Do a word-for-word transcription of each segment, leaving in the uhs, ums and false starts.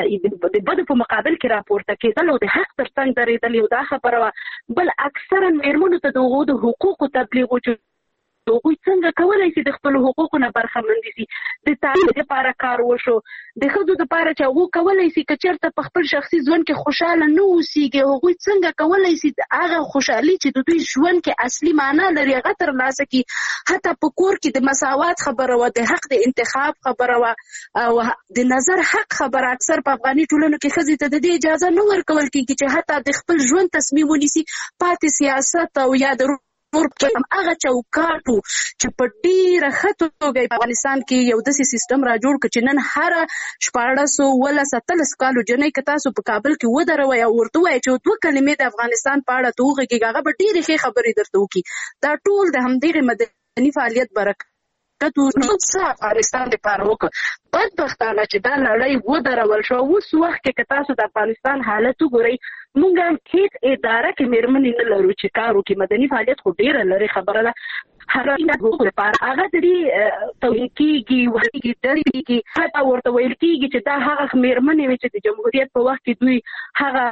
د بدو په مقابل کې راپورته کېدل او د حق تر څنګ درېدل یو دا خبره وه. بل اکثرا مېرمنو ته د هغو د حقوقو تبلیغ و هغوی څنګه کولی شي د خپلو حقوقو نه برخمندي شي. د تعلیم دپاره کار وشو، د ښځو دپاره چې هغو کولی شي که چېرته په خپل شخصي ژوند کې خوشحاله نه اوسېږي، هغوی څنګه کولی شي هغه خوشحالي چې د دوی ژوند کې اصلي معنا لري هغه ترلاسه کړي. حتی په کور کې د مساوات خبره وه، د حق د انتخاب خبره وه او د نظر حق خبره. اکثر په افغاني ټولنو کې ښځې ته د دې اجازه نه ورکول کېږي چې حتی د خپل ژوند تصمیم ونیسي. پاتې سیاست او یا د هم هغه چوکاټ و چې په ډېره ښه توګه په افغانستان کې یو داسې سیستم را جوړ کړ چې نن هره شپاړس اوولس اتلس کالو جنۍ که تاسو په کابل کې ودروئ او ورته ووایئ چې دوه کلمې د افغانستان په اړه ته وغږېږي، هغه به ډېرې ښې خبرې درته وکړي. دا ټول د همدغې مدني فعالیت برکت څه افغانستان دپاره وکړ. بدبختانه چې دا لړۍ ودرول شوه. اوس وخت کې که تاسو د افغانستان حالت وګورئ، موږ هم هېڅ اداره کې مېرمنې نه لرو چې کار وکړي. مدني فعالیت خو ډېره لرې خبره ده. هر حقوقو لپاره هغه د دې توهین کېږي، وهلېږي، ډرېږي. حتی ورته ویل کېږي چې دا هغه مېرمنې وې چې د جمهوریت په وخت کې دوی هغه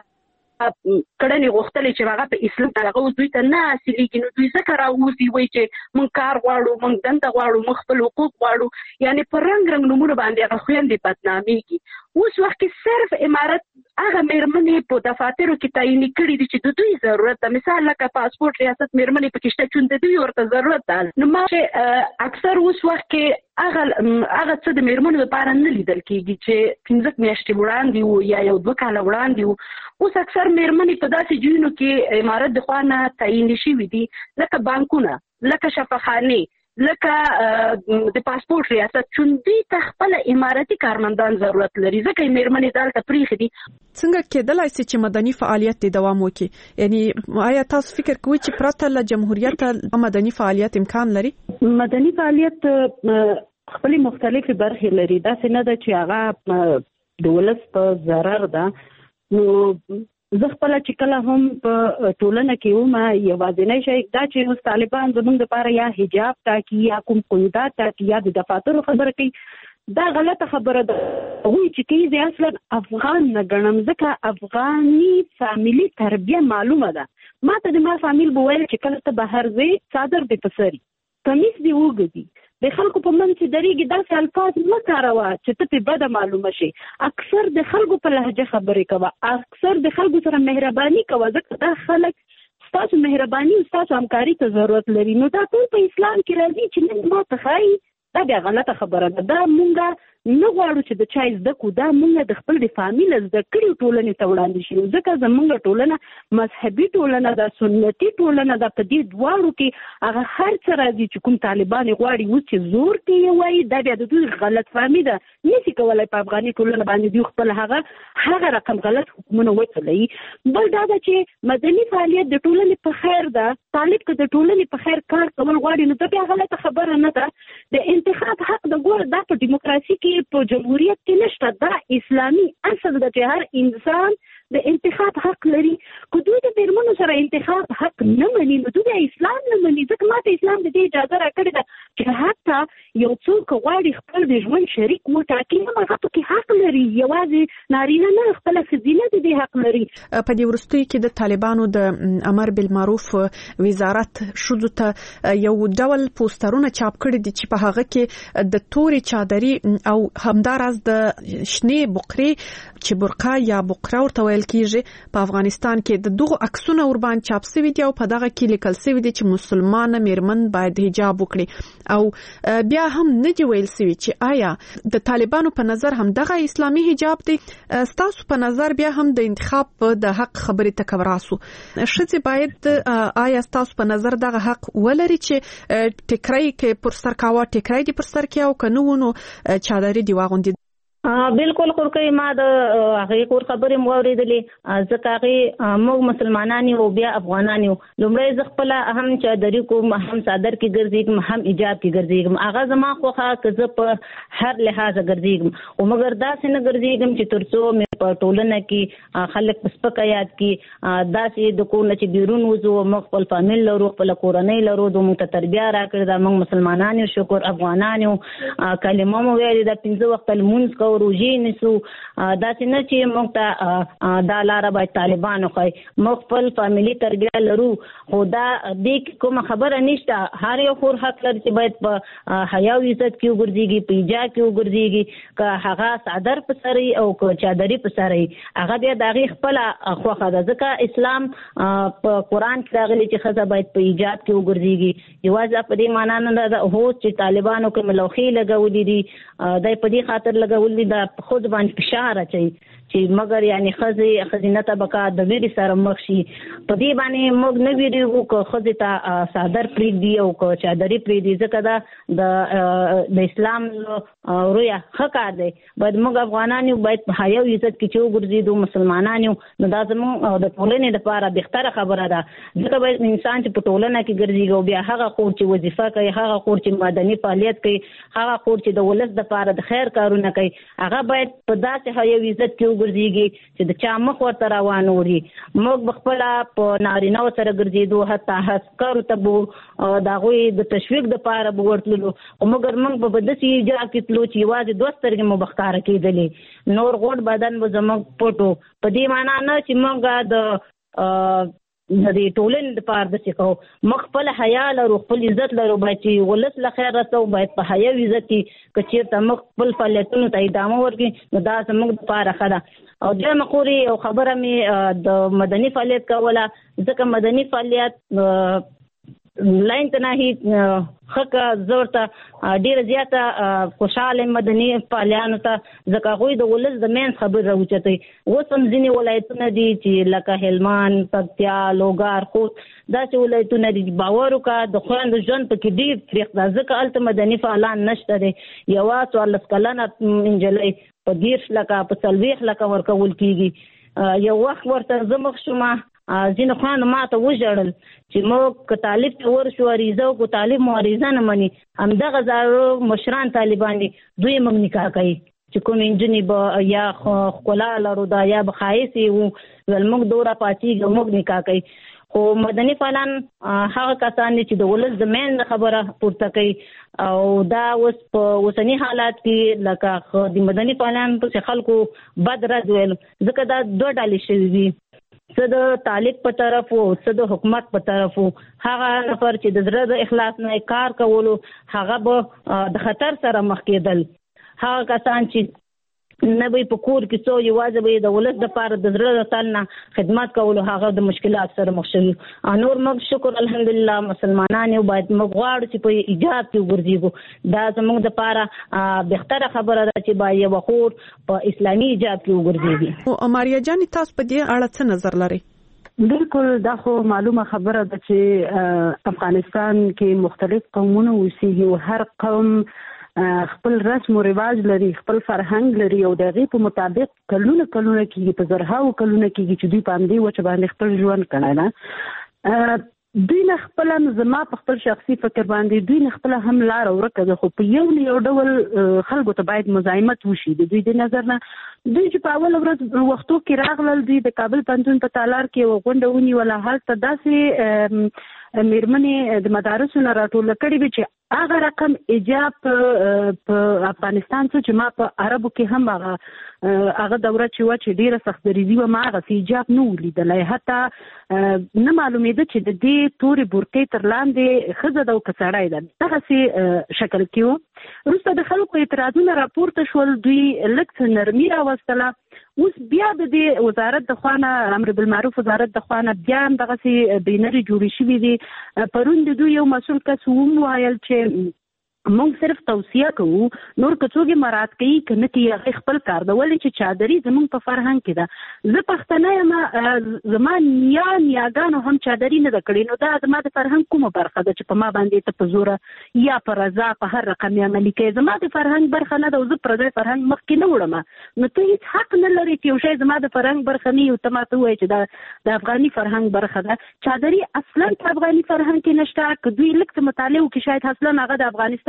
کړنې غوښتلې چې هغه په اسلام هغه اوس دوی ته نه حاصلېږي. نو دوی ځکه راوځي وایي چې موږ کار غواړو، موږ دنده غواړو، موږ خپل حقوق غواړو. یعنې په رنګ رنګ نومونه باندې هغه خویندې بدنامېږي. اوس وخت کې صرف امارت هغه مېرمنې په دفاترو کې تعیني کړي دي چې د دوی ضرورت ده. مثال لکه پاسپورټ ریاست مېرمنې پکې شته چې د دوی ورته ضرورت ده. نو ما چې اکثر اوس وخت کې هغه هغه څه د مېرمنو لپاره نه لیدل کېږي چې پنځه میاشتې وړاندې وو یا یو دوه کاله وړاندې وو. اوس اکثر مېرمنې په داسې ځایونو کې امارت د خوا نه تعیني شوي دي، لکه بانکونه، لکه شفاخانې، لکه د پاسپورټ ریاست، چې دوی ته خپله امارتي کارمندان ضرورت لري، ځکه یې مېرمنې دلته پرېښې دي. څنګه کېدلای شي چې مدني فعالیت دې دوام وکړي؟ یعنی آیا تاسو فکر کوئ چې پرته له جمهوریت مدني فعالیت امکان لري؟ مدني فعالیت خپلې مختلفې برخې لري. داسې نه ده چې هغه د ولس په ضرر ده. نو زه خپله چې کله هم په ټولنه کې وم، یوازینی شی دا چې اوس طالبان زموږ دپاره یا حجاب ټاکي یا کوم قیودات ټاکي یا د دفاترو خبره کوي، دا غلطه خبره ده. هغوی چې کوي زه اصلا افغان نه ګڼم، ځکه افغاني فامیلي تربیه معلومه ده. ما ته د ما فامیل به ویل چې کله ته بهر ځې څادر دې په سري، کمیس دې وګدي، د خلکو په منځ کې درېږي، داسې الفاظ مه کاروه چې ته پرې بده معلومه شي. اکثر د خلکو په لهجه خبرې کوه، اکثر د خلکو سره مهرباني کوه، ځکه دا خلک ستاسو مهرباني او ستاسو همکاري ته ضرورت لري. نو دا ټول په اسلام کې راځي چې نن ما ته ښایي، دا بیا غلطه خبره ده. دا مونږ نه غواړو چې د چا زده کړو، دا مونږ د خپل د فامیل زده کړې ټولنې ته وړاندې شي. ځکه زمونږ ټولنه مذهبي ټولنه ده، سنتي ټولنه ده. په دې دواړو کې هغه هر څه راځي چې کوم طالبان غواړي اوس چې زور کې یې وایي، دا بیا د دوی غلط فهمي ده. نشي کولی په افغاني ټولنه باندې دوی خپل هغه هغه رقم غلط حکمونه وچلوي. بل دا ده چې مدني فعالیت د ټولنې په خیر ده. طالب که د ټولنې په خیر کار کول غواړي، نو دا بیا غلطه خبره نه ده. د انتخاب حق د ګوره دا په ډیموکراسي کې په جمهوریت کې نشته. دا اسلامي اصل ده چې هر انسان د انتخاب حق لري. که دوی د مېرمنو سره انتخاب حق نه مني، نو دوی اسلام نه مني. ځکه ما ته اسلام د دې اجازه راکړې ده چې حتی یو څوک غواړي خپل د ژوند شریک وټاکي، هم هغه پکې حق لري. یوازې نارینه نه، خپله ښځینه د دې حق لري. په دې وروستیو کې د طالبانو د امر بالمعروف وزارت ښځو ته یو ډول پوسټرونه چاپ کړي دي چې په هغه کې د تورې چادري او همداراز د شنې بقرې چې برقه یا بقره ورته ویل کېږي په افغانستان کې د دغو عکسونه ورباندې چاپ شوي دي او په دغه کې لیکل شوي دي چې مسلمانه مېرمن باید حجاب وکړي. او بیا هم نه دي ویل شوي چې آیا د طالبانو په نظر هم دغه اسلامي حجاب دی. ستاسو په نظر بیا هم د انتخاب د حق خبرې ته که وراسو، ښځې باید آیا ستاسو په نظر دغه حق ولري چې ټیکری کې پر سر کاوه ټیکری دي پر سر کې او که نه ونو چادري دی واغوندي؟ بالکل خورکې ما د هغې کور خبرې مو اورېدلې، ځکه هغې موږ مسلمانان یو بیا افغانان یو. لومړی زه خپله هم چادري کوم، هم څادر کې ګرځېږم، هم حجاب کې ګرځېږم. هغه زما خوښه که زه په هر لحاظه ګرځېږم، خو مګر داسې نه ګرځېږم چې تر څو په ټولنه کې خلک په سپکه یاد کې داسې د کور نه چې بیرون وځو موږ خپل فامیل لرو خپل کورنۍ لرو د موږ ته تربیه راکړې ده موږ مسلمانان یو شکر افغانان یو کلمه مو ویلې ده پنځه وخت لمونځ کوو روژې نیسو داسې نه چې موږ ته دا لاره باید طالبانو ښایي موږ خپل فامیلي تربیه لرو خو دا دې کې کومه خبره نشته هر یو خور حق لري چې باید په حیا او عزت کې وګرځېږي په حجاب کې وګرځېږي که هغه څادر په سر او که چادري په سر هغه بیا د هغې خپله خوښه ده ځکه اسلام په قرآن کې راغلی چې ښځه باید په حجاب کې وګرځېږي یوازې په دې معنا نه ده اوس چې طالبانو کومې لوښې لګولي دي دی په دې خاطر لګولي دي د ښځو باندې فشار اچوي چې مګر یعنی ښځې ښځینه طبقه د ویرې سره مخ شي په دې باندې موږ نه ویرېږو که ښځې ته څادر پرېږدي او که چادري پرېږدي ځکه دا د اسلام رویه ښه کار دی باید موږ افغانان یو باید په حیا او عزت کې چې وګرځېدو مسلمانان یو نو دا زموږ د ټولنې لپاره بهتره خبره ده ځکه باید انسان چې په ټولنه کې ګرځېږي او بیا هغه خور چې وظیفه کوي هغه خور چې مدني فعالیت کوي هغه خور چې د ولس لپاره د خیر کارونه کوي هغه باید په داسې حیا او عزت کې وګرځېږي چې د چا مخ ورته روان وړي موږ به خپله په نارینهو سره ګرځېدو حتی عسکرو ته به د هغوی د تشویق دپاره به ورتللو خو مګر موږ به په داسې حجاب کې تلو چې یوازې دوه سترګې مو به ښکاره کېدلې نور غوټ بدن به زموږ پټ و په دې معنا نه چې موږ د د دې ټولنې لپاره داسې کوو موږ خپل حیا لرو خپل عزت لرو باید چې ولس له خیر رسو باید په حیا او عزت کې که چېرته موږ خپل فعالیتونو ته ادامه ورکړي نو دا زموږ دپاره ښه ده او دویمه خورې یو خبره مې د مدني فعالیت کوله ځکه مدني فعالیت لاین ته نه ښه زه ورته ډېره زیاته خوشحاله مدني فعالیانو ته ځکه هغوی د ولس د منځ خبرې راوچتوي اوس هم ځینې ولایتونه دي چې لکه هلمند پکتیا لوګر خوست داسې ولایتونه دي باور وکړه د خویندو ژوند پکې ډېر تریخ ده ځکه هلته مدني فعالان نشته دی یوه څوارلس کلنه نجلۍ په دېرش لکه په څلوېښت لکه ورکول کېږي یو وخت ورته زه مخ شومه ځینې خویندو ما ته وژړل چې موږ که طالب ته ورشو عریضه وکړو طالب مو عریضه نه مني همدغه زاړه مشران طالبان دي دوی موږ نکاح کوي چې کومې نجونې به یا ښکلا لرو دا یا به ښایستې وو ول موږ دوره پاڅېږو موږ نکاح کوي خو مدني فعالان هغه کسان دي چې د ولس د منځ خبره پورته کوي او دا اوس په اوسني حالات کې لکه د مدني فعالان پسې خلکو بد رد ویل ځکه دا دوه ډلې شوي دي څه د طالب په طرف و څه د حکومت په طرف و هغه نفر چې د زړه د اخلاص نه کار کولو هغه به د خطر سره مخ کېدل هغه کسان چې نه به په کور کې څو یوازې به د ولس دپاره د زړه د تل نه خدمت کولو هغه د مشکلات سره مخ شوي نور موږ شکر الحمدلله مسلمانان یو باید موږ غواړو چې په حجاب کې وګرځېږو دا زموږ دپاره بهتره خبره ده چې باید یوه خور په اسلامي حجاب کې وګرځېږي ماریا جانې تاسو په دې اړه څه نظر لرئ بالکل دا خو معلومه خبره ده چې افغانستان کې مختلف قومونه اوسېږي او هر قوم خپل رسم او رواج لري خپل فرهنګ لري او د هغې په مطابق کلونه کلونه کېږي په زرهاو کلونه کېږي چې دوی په همدې وجه باندې خپل ژوند کړی ده دوی نه خپله زما په خپل شخصي فکر باندې دوی نه خپله هم لاره ورکه ده خو په یو نه یو ډول خلکو ته باید مزاحمت وشي د دوی د نظر نه دوی چې په اوله ورځ وختو کې راغلل دوی د کابل پوهنتون په تالار کې یوه غونډه ونیوله هلته داسې میرمنې د مدارسو نه راټوله کړې وې چې هغه رقم حجاب په افغانستان څه چې ما په عربو کې هم هغه هغه دوره چې وه چې ډېره سختدریزي وه ما هغسې حجاب نه و لیدلی حتی نه معلومېده چې د دې تورې بورقې تر لاندې ښځه ده او که سړی ده دغسې شکل کې و وروسته د خلکو اعتراضونه راپورته شول دوی لږ څه نرمي راوستله اوس بیا د دې وزارت د خوا نه امر بالمعروف وزارت د خوا نه بیا هم دغسې بینرې جوړې شوي دي پرون د دوی یو مسؤل کس وویل چې موږ صرف توصیه کوو نور که څوک یې مراعات کوي که نه کوي هغې خپل کار ده ولې چې چادري زموږ په فرهنګ کې ده زه پښتنه یم زما نیا نیاګانو هم چادري نه ده کړې نو دا زما د فرهنګ کومه برخه ده چې په ما باندې ته په زوره یا په رضا په هر رقم یې عملي کوي زما د فرهنګ برخه نه ده او زه پردی فرهنګ مخکې نه وړم نو ته هېڅ حق نه لرې چې یو شی زما د فرهنګ برخه نه وي او ته ما ته ووایې چې دا د افغاني فرهنګ برخه ده چادري اصلا په افغاني فرهنګ کې نشته که دوی لږ څه مطالعه وکړي شاید اصلا هغه د افغانستان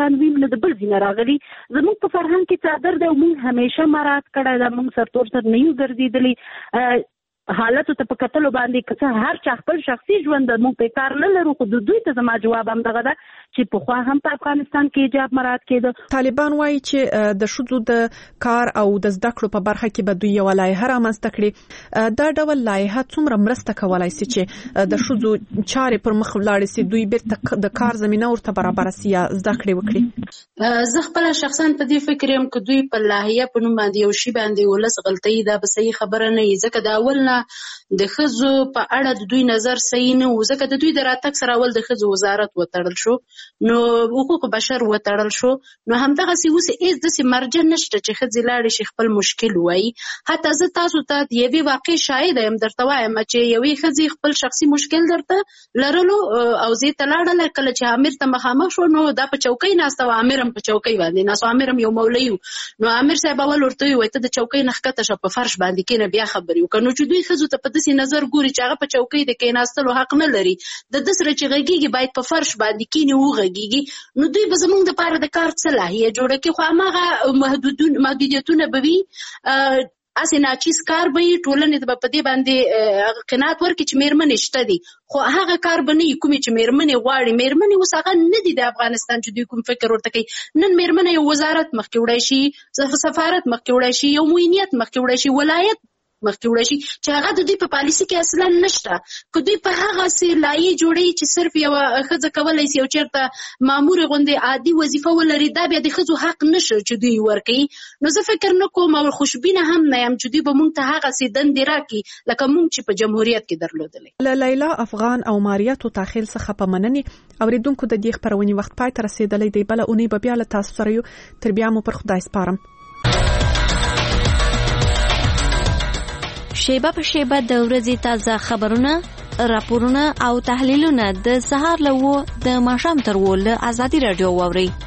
افغان ویم نه د بل ځای راغلي. زموږ په فرهنګ کې څادر دی او موږ همیشه مراعات کړی ده، موږ سرتور سر نه یو ګرځېدلي. حالت ته په کتلو باندې که هر چا خپل شخصي ژوند موږ په کار نه لرو، خو د دوی ته زما جواب هم دغه ده چې پخوا هم په افغانستان کې حجاب مراعات کېده. طالبان وایي چې د ښځو د کار او د زده کړو په برخه کې به دوی یو لایحه رامنځته کړي. دا ډول لایحه څومره مرسته کولای شي چې د ښځو چارې پر مخ ولاړ شي، دوی بیرته د کار زمينه ورته برابر شي یا زده کړې وکړي؟ زه خپل شخصا په دې فکر یم چې دوی په لایحه په نوم باندې یو شی باندې ولس غلطي ده، به صحیح خبره نه وي، ځکه دا اول د ښځو په اړه د دوی نظر صحیح نه و، ځکه د دوی د راتګ سره اول د ښځو وزارت وتړل شو، نو حقوق بشر وتړل شو، نو همدغسې اوس هېڅ داسې مرجع نشته چې ښځې لاړې شي خپل مشکل ووایي. حتی زه تاسو ته د یوې واقعې شاهده یم، درته وایم چې یوې ښځې خپل شخصي مشکل درته لرلو او زه ته لاړله، کله چې امیر ته مخامخ شو نو دا په چوکۍ ناسته وه، امیر هم په چوکۍ باندې ناست، امیر هم یو مولوي و، نو امیر صاحب اول ورته ووایي ته د چوکۍ نه ښکته شه، په فرش باندې کښېنه، بیا خبرې وکړه. نو چې دوی ښځو ته په داسې نظر ګوري چې هغه په چوکۍ د کېناستلو حق نه لري، د ده سره چې غږیږي باید په فرش باندې کښېني وغږیږي، نو دوی به زموږ دپاره د کار څه لایحه جوړه کړي، خو هماغه محدودیتونه به وي، هسې ناچیز کار به وي، ټولنې ته به په دې باندې قناعت ورکړي چې میرمنې شته دي، خو هغه کار به نه وي کومې چې میرمنې غواړي. میرمنې اوس هغه نه دي د افغانستان چې دوی کوم فکر ورته کوي. نن میرمنه یو وزارت مخکې وړی شي، سفارت مخکې وړی شي، یو معینیت مخکې وړی شي، ولایت مخکې وړی شي، چې هغه د دوی په پالیسي کې اصلا نشته. که دوی په هغسې لایحې جوړوي چې صرف یوه ښځه کولی شي او چېرته مامورې غوندې عادي وظیفه ولري، دا بیا د ښځو حق نشه چې دوی ورکوي. نو زه فکر نه کوم او خوشبینه هم نه یم چې دوی به موږ ته هغسې دندې راکړي لکه موږ چې په جمهوریت کې درلودلې. له لیلا افغان او ماریاتو تاخیل څخه په مننې اوریدونکو د دې خپرونې وخت پای ته رسېدلی دی. بله اونۍ به بیا له تاسو سره یو، تر بیا مو پر خدای سپارم. شیبه په شیبه د ورځې تازه خبرونه، راپورونه او تحلیلونه د سهار له و د ماښام تر و له ازادي راډیو واورئ.